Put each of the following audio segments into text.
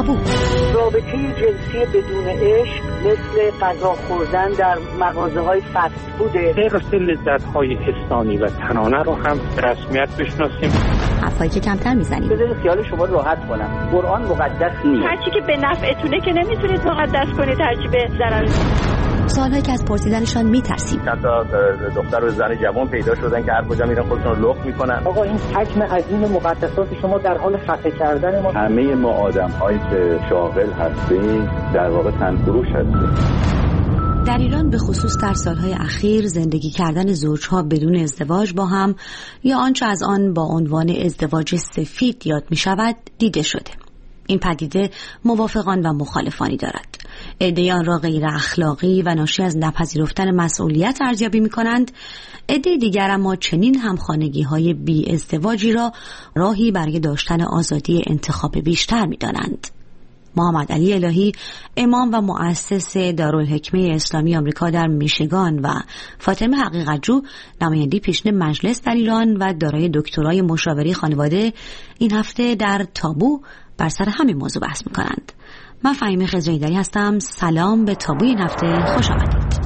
تابو. رابطه جنسی بدون عشق مثل غذا خوردن در مغازه‌های فست فود، غیر لذت‌های حسانی و تنانه رو هم به رسمیت بشناسیم. حرفایی که کمتر میزنیم. بذارید خیال شما راحت کنم. قرآن مقدس نیست. هرچی که به نفعتونه که نمیتونید مقدس کنید، هرچی به ضرر. سوالهایی که از پرسیدنشان میترسیم. چند تا دختر و زن جوان پیدا شدن که هر کجا میرن خودشون رو لخت میکنن. آقا این حجم عظیم مقدسات شما در حال خفه کردن ما. همه ما آدم‌هایی که شاغل هستیم در واقع تنفروش هستیم. در ایران به خصوص در سالهای اخیر زندگی کردن زوجها بدون ازدواج با هم یا آنچه از آن با عنوان ازدواج سفید یاد می شود دیده شده. این پدیده موافقان و مخالفانی دارد. عده‌ای آن را غیر اخلاقی و ناشی از نپذیرفتن مسئولیت ارزیابی می کنند. عده دیگر اما چنین همخانگی‌های بی ازدواجی را راهی برای داشتن آزادی انتخاب بیشتر می دانند. محمد علی الهی، امام و مؤسس دارالحکمه اسلامی آمریکا در میشیگان و فاطمه حقیقت‌جو، نماینده پیشین مجلس در ایران و دارای دکترای مشاوره خانواده، این هفته در تابو بر سر همین موضوع بحث می‌کنند. من فهیمه خضرایی‌دری هستم. سلام به تابو این هفته، خوش آمدید.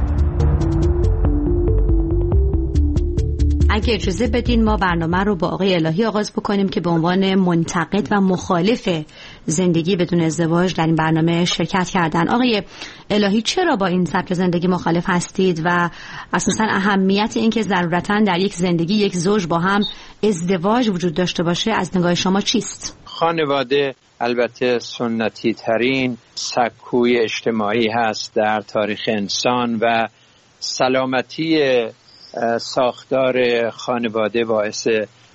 اگه اجازه بدین ما برنامه رو با آقای الهی آغاز بکنیم که به عنوان منتقد و مخالف زندگی بدون ازدواج در این برنامه شرکت کردن. آقای الهی، چرا با این سبک زندگی مخالف هستید و اساساً اهمیت این که ضرورتاً در یک زندگی یک زوج با هم ازدواج وجود داشته باشه از نگاه شما چیست؟ خانواده البته سنتی ترین سکوی اجتماعی هست در تاریخ انسان و سلامتی ساختار خانواده باعث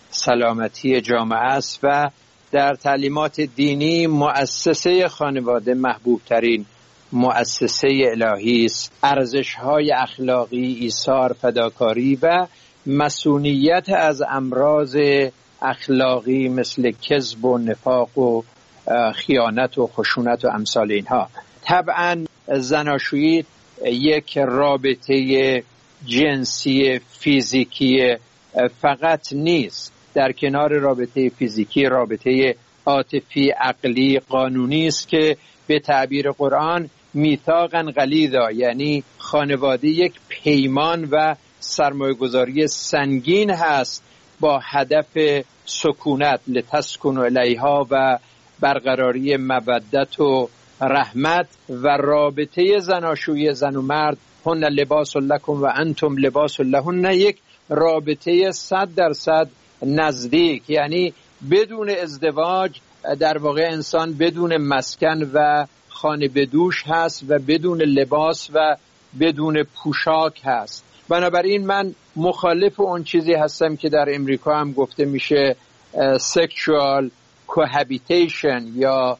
سلامتی جامعه است و در تعلیمات دینی مؤسسه خانواده محبوب ترین مؤسسه الهی است. ارزش‌های اخلاقی، ایثار، فداکاری و مسئولیت از امراض اخلاقی مثل کذب و نفاق و خیانت و خشونت و امثال اینها. طبعا زناشویی یک رابطه جنسی فیزیکی فقط نیست. در کنار رابطه فیزیکی رابطه عاطفی، عقلی، قانونی است که به تعبیر قرآن میثاقا غلیظا، یعنی خانواده یک پیمان و سرمایه‌گذاری سنگین هست با هدف سکونت لتسکنوا الیها و برقراری مودت و رحمت و رابطه زناشویی زن و مرد هن لباس لکم و انتم لباس لهن، یک رابطه 100% نزدیک، یعنی بدون ازدواج در واقع انسان بدون مسکن و خانه بدوش هست و بدون لباس و بدون پوشاک هست. بنابراین من مخالف اون چیزی هستم که در امریکا هم گفته میشه sexual cohabitation یا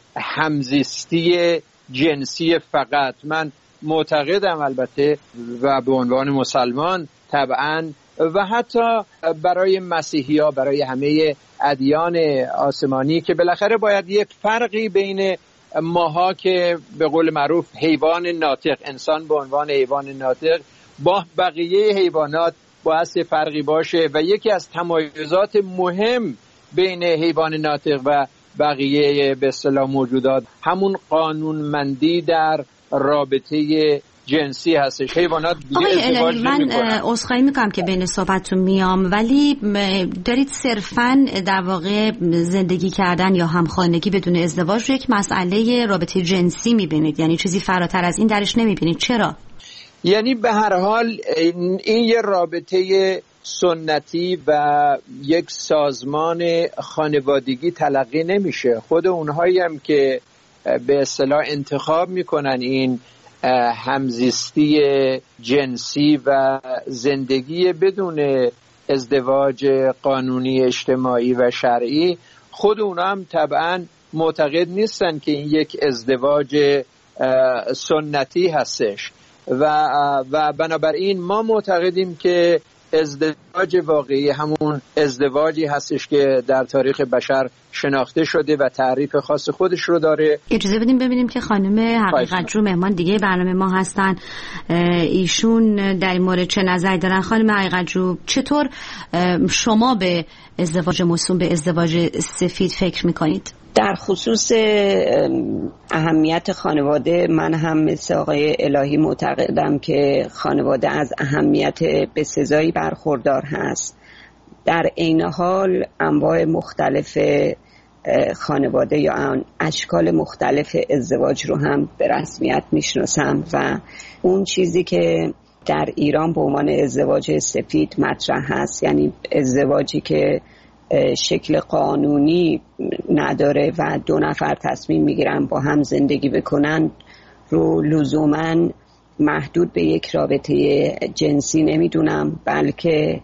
همزیستی جنسی فقط. من معتقدم البته و به عنوان مسلمان طبعا و حتی برای مسیحی‌ها، برای همه ادیان آسمانی که بالاخره باید یک فرقی بین ماها که به قول معروف حیوان ناطق، انسان به عنوان حیوان ناطق با بقیه حیوانات باید فرقی باشه و یکی از تمایزات مهم بین حیوان ناطق و بقیه به اصطلاح موجودات همون قانونمندی در رابطه جنسی هستش. حیوانات دیگه ازدواج نمی‌کنن. من عذرخواهی میکنم که بین صحبتتون میام، ولی دارید صرفاً در واقع زندگی کردن یا همخانگی بدون ازدواج رو یک مسئله رابطه جنسی میبینید، یعنی چیزی فراتر از این درش نمیبینید. چرا؟ یعنی به هر حال این یه رابطه سنتی و یک سازمان خانوادگی تلقی نمیشه. خود اونهایی هم که به اصطلاح انتخاب میکنن این همزیستی جنسی و زندگی بدون ازدواج قانونی اجتماعی و شرعی، خود اونا هم طبعا معتقد نیستن که این یک ازدواج سنتی هستش و بنابراین ما معتقدیم که ازدواج واقعی همون ازدواجی هستش که در تاریخ بشر شناخته شده و تعریف خاص خودش رو داره. اجازه بدیم ببینیم که خانم حقیقت‌جو مهمان دیگه برنامه ما هستن، ایشون در این مورد چه نظری دارن. خانم حقیقت‌جو، چطور شما به ازدواج موسوم به ازدواج سفید فکر میکنید؟ در خصوص اهمیت خانواده، من هم مثل آقای الهی معتقدم که خانواده از اهمیت بسزایی برخوردار هست. در عین حال انواع مختلف خانواده یا اشکال مختلف ازدواج رو هم به رسمیت میشناسم و اون چیزی که در ایران به عنوان ازدواج سفید مطرح هست، یعنی ازدواجی که شکل قانونی نداره و 2 نفر تصمیم میگیرن با هم زندگی بکنن، رو لزوماً محدود به یک رابطه جنسی نمیدونم، بلکه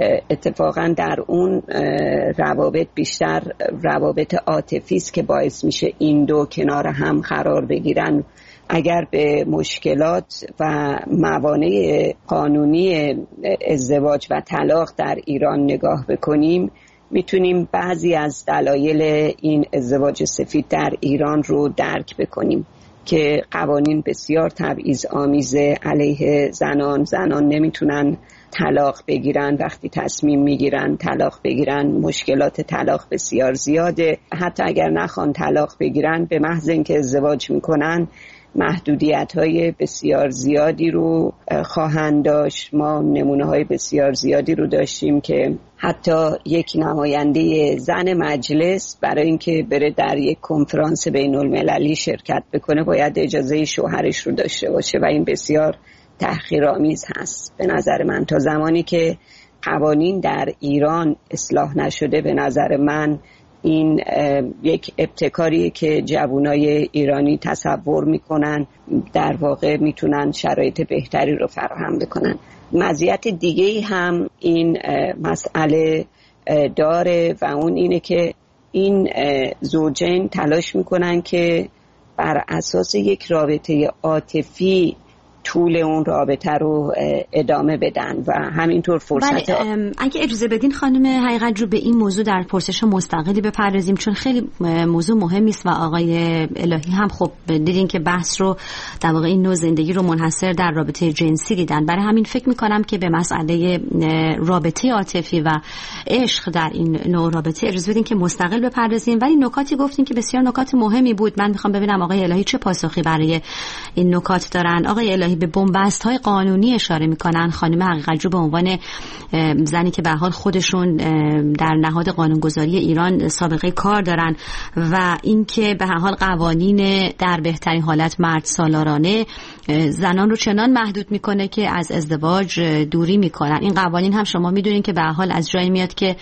اتفاقاً در اون روابط بیشتر روابط عاطفی است که باعث میشه این دو کنار هم قرار بگیرن. اگر به مشکلات و موانع قانونی ازدواج و طلاق در ایران نگاه بکنیم، میتونیم بعضی از دلایل این ازدواج سفید در ایران رو درک بکنیم که قوانین بسیار تبعیض‌آمیز علیه زنان نمیتونن طلاق بگیرن، وقتی تصمیم میگیرن طلاق بگیرن مشکلات طلاق بسیار زیاده. حتی اگر نخوان طلاق بگیرن، به محض اینکه ازدواج میکنن محدودیت‌های بسیار زیادی رو خواهند داشت. ما نمونه‌های بسیار زیادی رو داشتیم که حتی یک نماینده زن مجلس برای اینکه بره در یک کنفرانس بین‌المللی شرکت بکنه باید اجازه شوهرش رو داشته باشه و این بسیار تحقیرآمیز هست. به نظر من تا زمانی که قوانین در ایران اصلاح نشده، به نظر من این یک ابتکاریه که جوانای ایرانی تصور میکنن در واقع میتونن شرایط بهتری رو فراهم بکنن. مزیت دیگه‌ای هم این مسئله داره و اون اینه که این زوجین تلاش میکنن که بر اساس یک رابطه عاطفی طول اون رابطه رو ادامه بدن و همینطور فرصت. اگه اجازه بدین خانم حقیقت رو به این موضوع در پرسش مستقلی بپردازیم، چون خیلی موضوع مهمی است و آقای الهی هم خب دیدین که بحث رو در واقع این نوع زندگی رو منحصر در رابطه جنسی دیدن. برای همین فکر می‌کنم که به مسئله رابطه عاطفی و عشق در این نوع رابطه اجازه بدین که مستقل بپردازیم، ولی نکاتی گفتین که بسیار نکات مهمی بود. من می‌خوام ببینم آقای الهی چه پاسخی برای این نکات دارن. آقای الهی به بن‌بست‌های قانونی اشاره می‌کنن. خانم حقیقت‌جو به عنوان زنی که به حال خودشون در نهاد قانونگذاری ایران سابقه کار دارن و اینکه به هر حال قوانین در بهترین حالت مرد سالارانه زنان رو چنان محدود میکنه که از ازدواج دوری میکنن. این قوانین هم شما میدونین که به هر حال از جایی میاد که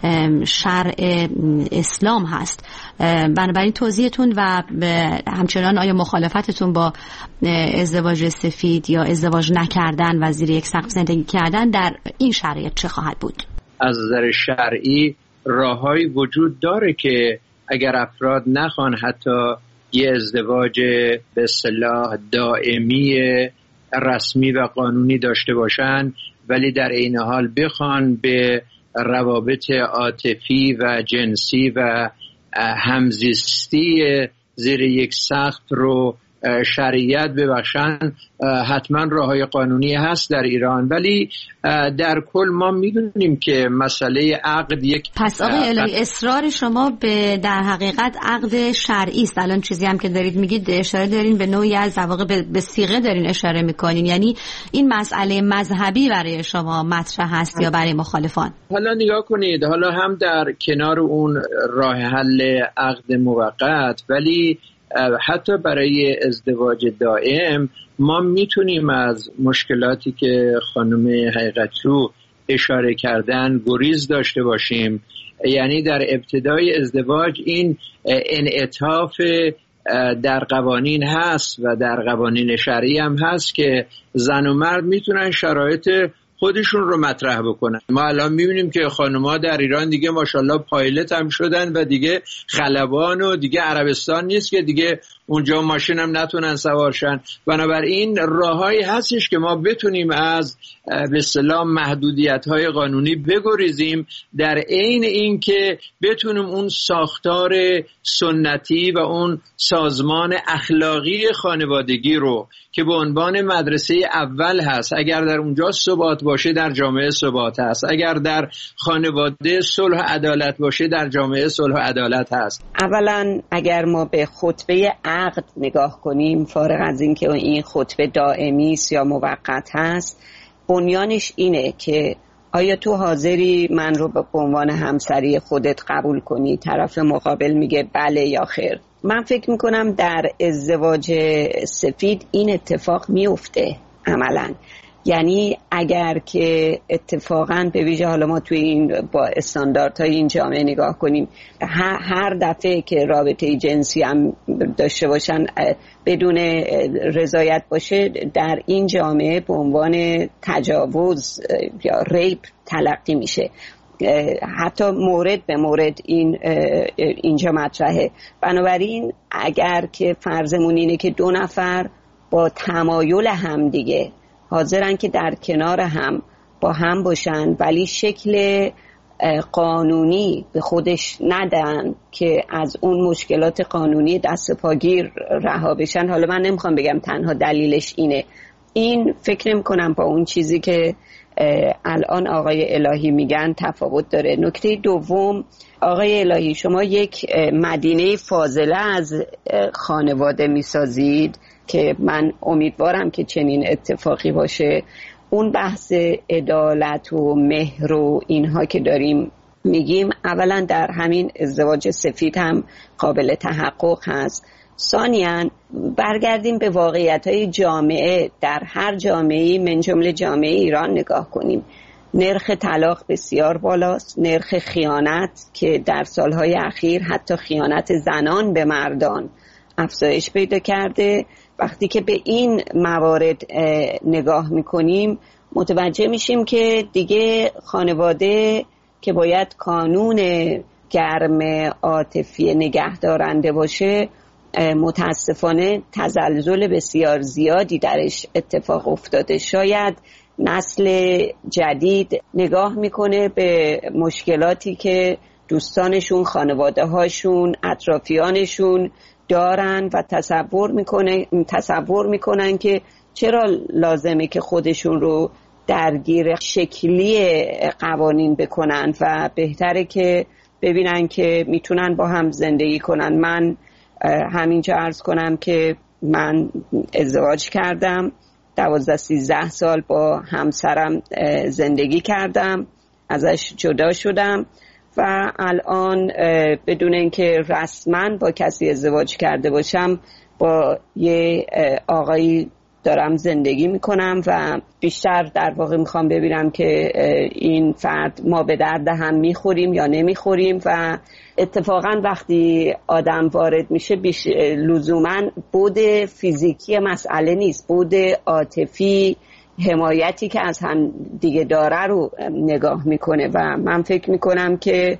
شرع اسلام هست. بنابراین توضیحتون و همچنان آیا مخالفتتون با ازدواج سفید یا ازدواج نکردن و زیر یک سقف زندگی کردن در این شرایط چه خواهد بود؟ از نظر شرعی راههایی وجود داره که اگر افراد نخوان حتی یه ازدواج به اصطلاح دائمی رسمی و قانونی داشته باشن، ولی در این حال بخوان به روابط عاطفی و جنسی و همزیستی زیر یک سقف رو شریعت ببخشن، حتما راههای قانونی هست در ایران. ولی در کل ما میدونیم که مسئله عقد یک پس آقای الهی اصرار شما به در حقیقت عقد شرعی است. الان چیزی هم که دارید میگید اشاره دارین به نوعی از واقع به صیغه دارین اشاره میکنین، یعنی این مسئله مذهبی برای شما مطرح هست یا برای مخالفان؟ حالا نگاه کنید، حالا هم در کنار اون راه حل عقد موقت، ولی حتی برای ازدواج دائم ما میتونیم از مشکلاتی که خانم حقیقت‌جو اشاره کردن گریز داشته باشیم. یعنی در ابتدای ازدواج این انعطاف در قوانین هست و در قوانین شرعی هم هست که زن و مرد میتونن شرایط خودشون رو مطرح بکنن. ما الان میبینیم که خانم‌ها در ایران دیگه ماشاءالله پایلت هم شدن و دیگه خلبان و دیگه عربستان نیست که دیگه اونجا ماشین هم نتونن سوارشن. بنابراین راههایی هستش که ما بتونیم از به اصطلاح محدودیت‌های قانونی بگریزیم، در عین اینکه بتونیم اون ساختار سنتی و اون سازمان اخلاقی خانوادگی رو که به عنوان مدرسه اول هست، اگر در اونجا ثبات باشه در جامعه ثبات هست، اگر در خانواده صلح و عدالت باشه در جامعه صلح و عدالت هست. اولا اگر ما به خطبه عقد نگاه کنیم، فارغ از این که این خطبه دائمی است یا موقت هست، بنیانش اینه که آیا تو حاضری من رو به عنوان همسری خودت قبول کنی؟ طرف مقابل میگه بله یا خیر. من فکر میکنم در ازدواج سفید این اتفاق میفته عملاً. یعنی اگر که اتفاقاً به ویژه حالا ما توی این با استانداردهای این جامعه نگاه کنیم، هر دفعه که رابطه جنسی هم داشته باشن بدون رضایت باشه، در این جامعه به عنوان تجاوز یا ریپ تلقی میشه. حتی مورد به مورد اینجا مطرحه. بنابراین اگر که فرضمون اینه که دو نفر با تمایل هم دیگه حاضرن که در کنار هم با هم باشن، ولی شکل قانونی به خودش ندن که از اون مشکلات قانونی دست پاگیر رها بشن، حالا من نمیخوام بگم تنها دلیلش اینه، این فکر نمی‌کنم با اون چیزی که الان آقای الهی میگن تفاوت داره. نکته دوم، آقای الهی شما یک مدینه فاضله از خانواده میسازید که من امیدوارم که چنین اتفاقی باشه. اون بحث عدالت و مهر و اینها که داریم میگیم، اولا در همین ازدواج سفید هم قابل تحقق هست. ثانیاً برگردیم به واقعیت‌های جامعه. در هر جامعه‌ای من جمله جامعه ایران نگاه کنیم، نرخ طلاق بسیار بالاست، نرخ خیانت که در سالهای اخیر حتی خیانت زنان به مردان افزایش پیدا کرده. وقتی که به این موارد نگاه میکنیم متوجه میشیم که دیگه خانواده که باید کانون گرم عاطفی نگهدارنده باشه، متاسفانه تزلزل بسیار زیادی درش اتفاق افتاده. شاید نسل جدید نگاه میکنه به مشکلاتی که دوستانشون، خانواده هاشون، اطرافیانشون دارن و تصور میکنن که چرا لازمه که خودشون رو درگیر شکلی قوانین بکنن و بهتره که ببینن که میتونن با هم زندگی کنن. من همینجا عرض کنم که من ازدواج کردم، 12-13 سال با همسرم زندگی کردم، ازش جدا شدم و الان بدون اینکه رسما با کسی ازدواج کرده باشم با یه آقایی دارم زندگی میکنم و بیشتر در واقع میخوام ببینم که این فرد ما به درد هم میخوریم یا نمیخوریم. و اتفاقا وقتی آدم وارد میشه لزوما بود فیزیکی مسئله نیست، بود عاطفی، حمایتی که از هم دیگه داره رو نگاه میکنه و من فکر میکنم که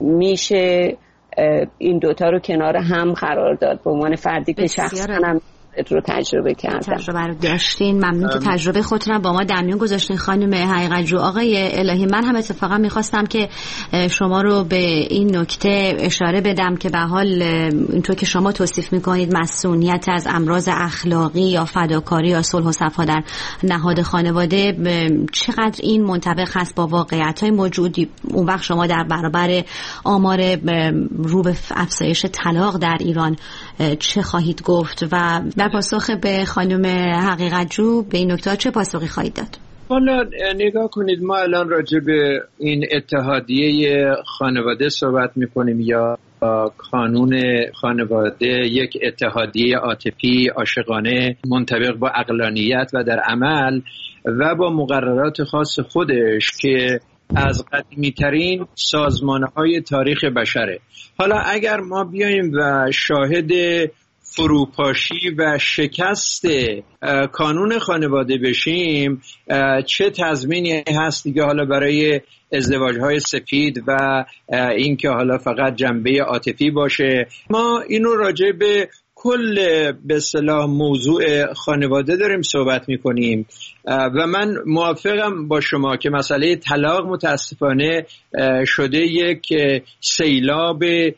میشه این دوتا رو کنار هم قرار داد. به عنوان فردی که شخصا رو تجربه کردم. تجربه رو داشتین، ممنون که تجربه خودتون رو با ما در میون گذاشتین خانم حقیقت جو. آقای الهی، من هم اتفاقا میخواستم که شما رو به این نکته اشاره بدم که به حال اینطور که شما توصیف میکنید مسئولیت از امراض اخلاقی یا فداکاری یا صلح و صفا در نهاد خانواده چقدر این منطبق هست با واقعیت‌های موجودی، اون وقت شما در برابر آمار رو به افزایش طلاق در ایران چه خواهید گفت و در پاسخ به خانم حقیقت جو به این نکته چه پاسخی خواهید داد؟ حالا نگاه کنید، ما الان راجع به این اتحادیه خانواده صحبت میکنیم یا قانون خانواده، یک اتحادیه عاطفی عاشقانه منطبق با عقلانیت و در عمل و با مقررات خاص خودش که از قدیمی‌ترین سازمان‌های تاریخ بشره. حالا اگر ما بیاییم و شاهد فروپاشی و شکست کانون خانواده بشیم، چه تضمینی هست دیگه حالا برای ازدواج‌های سفید و این که حالا فقط جنبه عاطفی باشه؟ ما اینو راجع به کل به اصطلاح موضوع خانواده داریم صحبت میکنیم و من موافقم با شما که مسئله طلاق متاسفانه شده یک سیلاب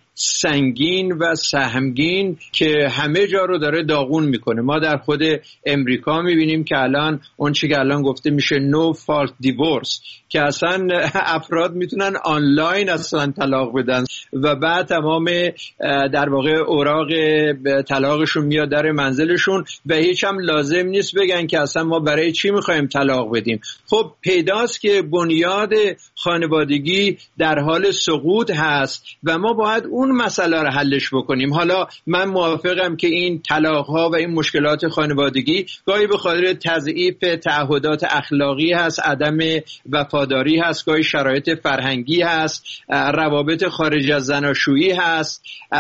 سنگین و سهمگین که همه جا رو داره داغون میکنه. ما در خود امریکا میبینیم که الان اون چی که الان گفته میشه no fault divorce که اصلا افراد میتونن آنلاین اصلا طلاق بدن و بعد تمام در واقع اوراق طلاقشون میاد در منزلشون و هیچ هم لازم نیست بگن که اصلا ما برای چی میخوایم طلاق بدیم. خب پیداست که بنیاد خانوادگی در حال سقوط هست و ما باید اون مسئله رو حلش بکنیم. حالا من موافقم که این طلاق‌ها و این مشکلات خانوادگی گاهی به خاطر تضعیف تعهدات اخلاقی هست، عدم وفاداری هست، گاهی شرایط فرهنگی هست، روابط خارج از زناشویی هست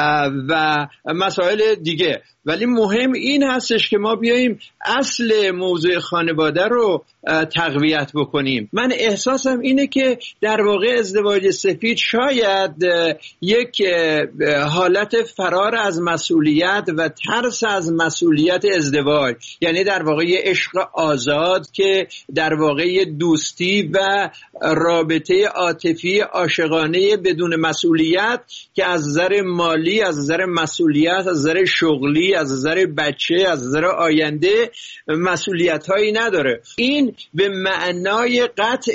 و مسائل دیگه. ولی مهم این هستش که ما بیاییم اصل موضوع خانواده رو تقویت بکنیم. من احساسم اینه که در واقع ازدواج سفید شاید یک حالت فرار از مسئولیت و ترس از مسئولیت ازدواج، یعنی در واقع یه عشق آزاد که در واقع یه دوستی و رابطه عاطفی عاشقانه بدون مسئولیت که از نظر مالی، از نظر مسئولیت، از نظر شغلی، از نظر بچه، از نظر آینده مسئولیت هایی نداره. این به معنای قطع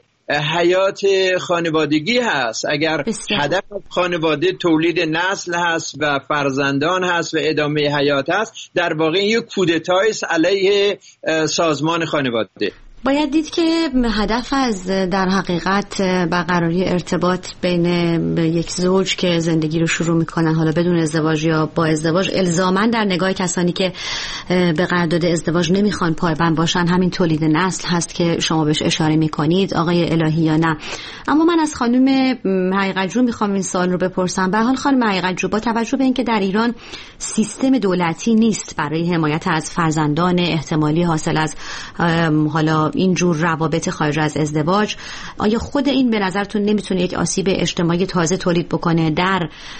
حیات خانوادگی هست. اگر هدف خانواده تولید نسل هست و فرزندان هست و ادامه حیات هست، در واقع این یک کودتایی است علیه سازمان خانواده. باید دید که هدف از در حقیقت برقراری ارتباط بین یک زوج که زندگی رو شروع میکنن، حالا بدون ازدواج یا با ازدواج، الزاماً در نگاه کسانی که به قرارداد ازدواج نمیخوان پایبند باشن همین تولید نسل هست که شما بهش اشاره میکنید آقای الهی یا نه. اما من از خانم حقیقت جو میخوام این سوال رو بپرسم. به حال خانم حقیقت جو، با توجه به اینکه در ایران سیستم دولتی نیست برای حمایت از فرزندان احتمالی حاصل از حالا اینجور روابط خارج از ازدواج، آیا خود این به نظرتون نمیتونه یک آسیب اجتماعی تازه تولید بکنه در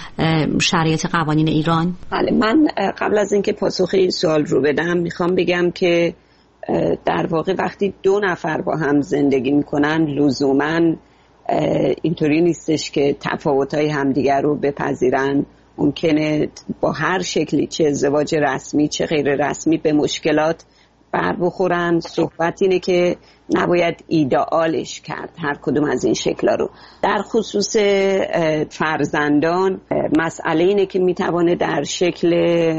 شرایط قوانین ایران؟ بله، من قبل از اینکه پاسخ این سوال رو بدم میخوام بگم که در واقع وقتی دو نفر با هم زندگی میکنن لزوماً اینطوری نیستش که تفاوت‌های همدیگر رو بپذیرن. ممکنه با هر شکلی، چه ازدواج رسمی چه غیر رسمی، به مشکلات بر بخورن. صحبت اینه که نباید ایدئالش کرد هر کدوم از این شکل‌ها رو. در خصوص فرزندان مسئله اینه که میتوانه در شکل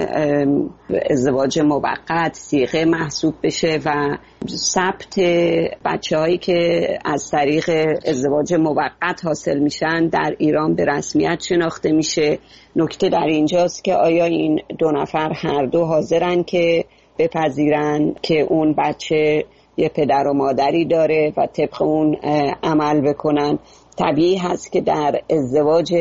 ازدواج موقت صیغه محسوب بشه و ثبت بچه‌هایی که از طریق ازدواج موقت حاصل میشن در ایران به رسمیت شناخته میشه. نکته در اینجاست که آیا این دو نفر هر دو حاضرن که بپذیرن که اون بچه یه پدر و مادری داره و طبق اون عمل بکنن. طبیعی هست که در ازدواج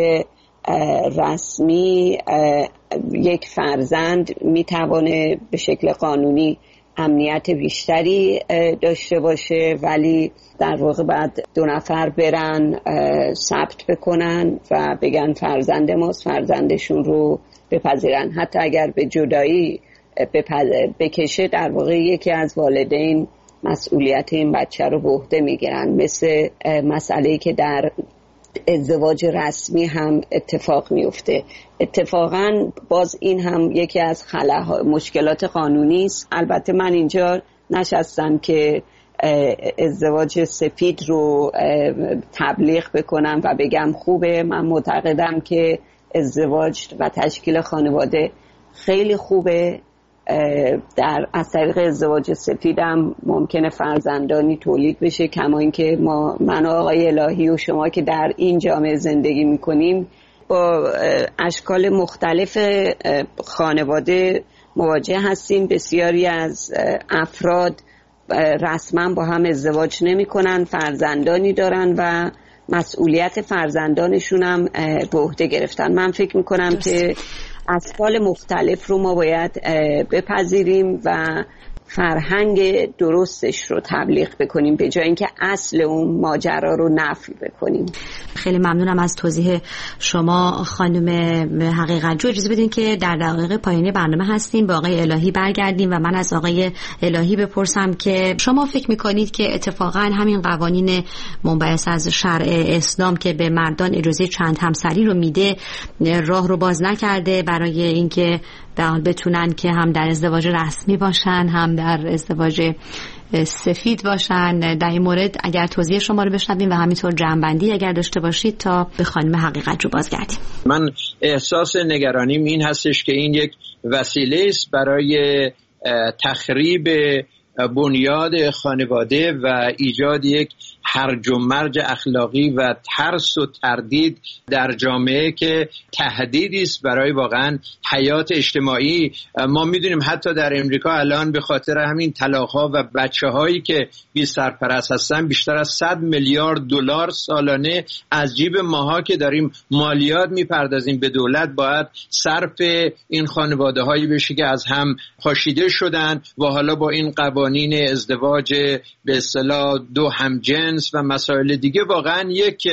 رسمی یک فرزند میتوانه به شکل قانونی امنیت بیشتری داشته باشه، ولی در واقع بعد دو نفر برن ثبت بکنن و بگن فرزند ماست، فرزندشون رو بپذیرن. حتی اگر به جدایی بکشه، در واقع یکی از والدین مسئولیت این بچه رو به عهده میگیرن، مثل مسئله‌ای که در ازدواج رسمی هم اتفاق میفته. اتفاقا باز این هم یکی از مشکلات قانونی است. البته من اینجا نشستم که ازدواج سفید رو تبلیغ بکنم و بگم خوبه. من معتقدم که ازدواج و تشکیل خانواده خیلی خوبه. از طریق ازدواج سفیدم ممکنه فرزندانی تولید بشه، کما اینکه من و آقای الهی و شما که در این جامعه زندگی میکنیم با اشکال مختلف خانواده مواجه هستیم. بسیاری از افراد رسما با هم ازدواج نمی کنن، فرزندانی دارن و مسئولیت فرزندانشون هم به عهده گرفتن. من فکر میکنم که اشکال مختلف رو ما باید بپذیریم و فرهنگ درستش رو تبلیغ بکنیم به جای اینکه اصل اون ماجرا رو نفی بکنیم. خیلی ممنونم از توضیح شما خانم حقیقت‌جو. اجازه بدین که در دقایق پایانی برنامه هستیم به آقای الهی برگردیم و من از آقای الهی بپرسم که شما فکر میکنید که اتفاقا همین قوانین منبعث از شرع اسلام که به مردان اجازه چند همسری رو میده راه رو باز نکرده برای اینکه بتونن که هم در ازدواج رسمی باشن هم در ازدواج سفید باشن؟ در این مورد اگر توضیح شما رو بشنویم و همینطور جمع‌بندی اگر داشته باشید تا به خانم حقیقت‌جو بازگردیم. من احساس نگرانیم این هستش که این یک وسیله است برای تخریب بنیاد خانواده و ایجاد یک هرج و مرج اخلاقی و ترس و تردید در جامعه که تهدیدی است برای واقعا حیات اجتماعی. ما میدونیم حتی در امریکا الان به خاطر همین طلاق‌ها و بچه‌هایی که بی سرپرست هستن بیشتر از 100 میلیارد دلار سالانه از جیب ماها که داریم مالیات میپردازیم به دولت باید صرف این خانواده‌هایی بشه که از هم پاشیده شدن و حالا با این قوانین ازدواج به اصطلاح دو همجنس و مسائل دیگه واقعا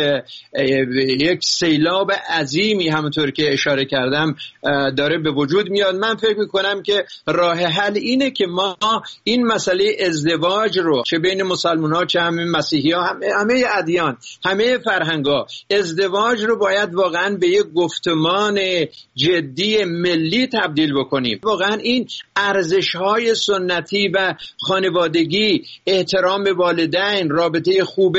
یک سیلاب عظیمی همونطور که اشاره کردم داره به وجود میاد. من فکر میکنم که راه حل اینه که ما این مسئله ازدواج رو چه بین مسلمان ها چه همه مسیحی ها همه ادیان همه فرهنگ ها ازدواج رو باید واقعا به یک گفتمان جدی ملی تبدیل بکنیم. واقعا این ارزش های سنتی و خانوادگی، احترام والدین، رابطه خوب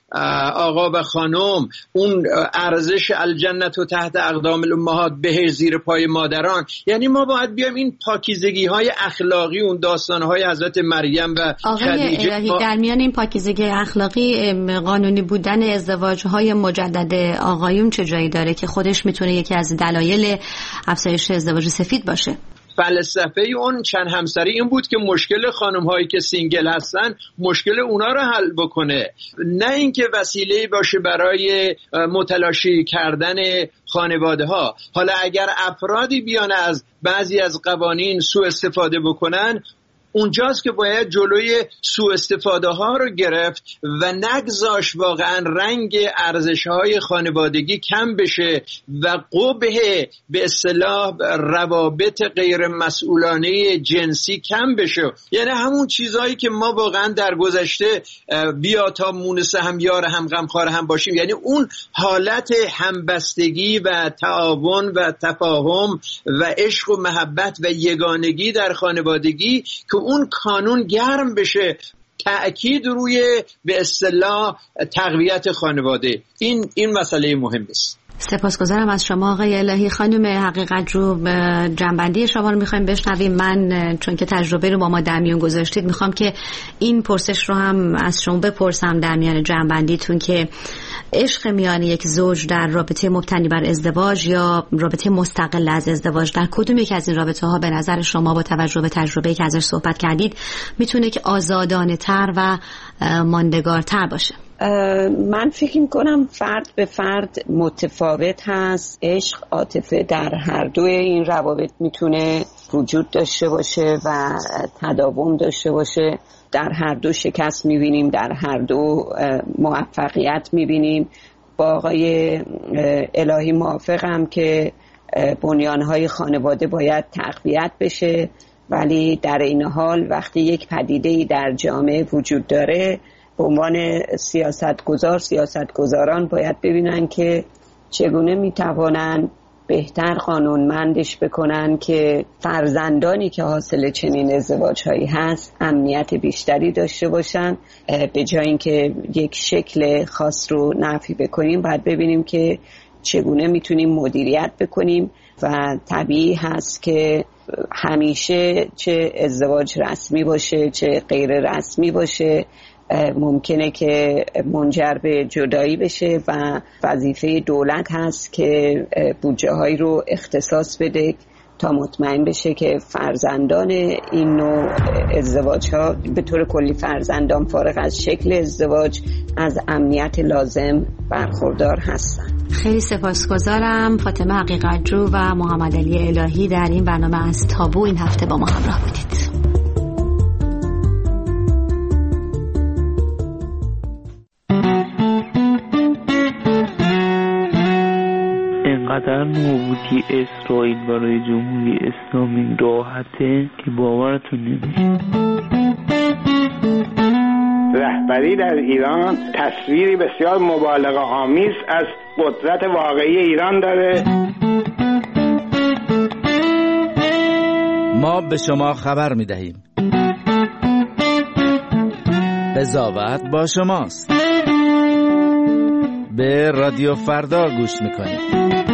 آقا و خانم، اون ارزش الجنت و تحت اقدام الامهات، بهشت زیر پای مادران، یعنی ما باید بیایم این پاکیزگی های اخلاقی اون داستان های حضرت مریم و خدیجه الهی در میان این پاکیزگی اخلاقی قانونی بودن ازدواج های مجدد آقایون چه جایی داره که خودش میتونه یکی از دلایل افزایش ازدواج سفید باشه؟ فلسفه اون چند همسری این بود که مشکل خانم هایی که سینگل هستن مشکل اونا رو حل بکنه، نه اینکه وسیله باشه برای متلاشی کردن خانواده ها. حالا اگر افرادی بیان از بعضی از قوانین سوء استفاده بکنن اونجاست که باید جلوی سوء استفاده ها رو گرفت و نگذاش واقعا رنگ ارزش های خانوادگی کم بشه و قبح به اصطلاح روابط غیر مسئولانه جنسی کم بشه. یعنی همون چیزهایی که ما واقعا در گذشته بیا تا مونس هم یار هم غمخوار هم باشیم، یعنی اون حالت همبستگی و تعاون و تفاهم و عشق و محبت و یگانگی در خانوادگی که اون کانون گرم بشه، تأکید روی به اصطلاح تقویت خانواده. این مسئله مهم است. سپاسگزارم از شما آقای الهی. خانم حقیقت‌جو جنبندی شما رو میخوایم بشنویم. من چون که تجربه رو با ما در میون گذاشتید میخوام که این پرسش رو هم از شما بپرسم در میان جنبندیتون که عشق میان یک زوج در رابطه مبتنی بر ازدواج یا رابطه مستقل از ازدواج در کدوم یک از این رابطه ها به نظر شما با توجه به تجربه‌ای که ازش صحبت کردید میتونه که آزادانه تر و ماندگارتر باشه؟ من فکر میکنم فرد به فرد متفاوت هست. عشق، عاطفه در هر دوی این روابط میتونه وجود داشته باشه و تداوم داشته باشه. در هر دو شکست میبینیم، در هر دو موفقیت میبینیم. با آقای الهی موافقم که بنیانهای خانواده باید تقویت بشه، ولی در این حال وقتی یک پدیده‌ای در جامعه وجود داره به عنوان سیاستگزاران باید ببینن که چگونه میتوانن بهتر قانونمندش بکنن که فرزندانی که حاصل چنین ازدواجهایی هست امنیت بیشتری داشته باشن. به جای اینکه یک شکل خاص رو نفی بکنیم باید ببینیم که چگونه میتونیم مدیریت بکنیم و طبیعی هست که همیشه چه ازدواج رسمی باشه چه غیر رسمی باشه ممکنه که منجر به جدایی بشه و وظیفه دولت هست که بودجه هایی رو اختصاص بده تا مطمئن بشه که فرزندان این نوع ازدواج ها به طور کلی فرزندان فارغ از شکل ازدواج از امنیت لازم برخوردار هستن. خیلی سپاسگزارم. فاطمه حقیقت‌جو و محمد علی الهی در این برنامه از تابو این هفته با ما همراه بودید. اینقدر نابودی اسرائیل برای جمهوری اسلامی راحته که باورتون نمیشه. رهبری در ایران تصویری بسیار مبالغه آمیز از قدرت واقعی ایران داره. ما به شما خبر می‌دهیم. قضاوت با شماست. به رادیو فردا گوش می‌کنید.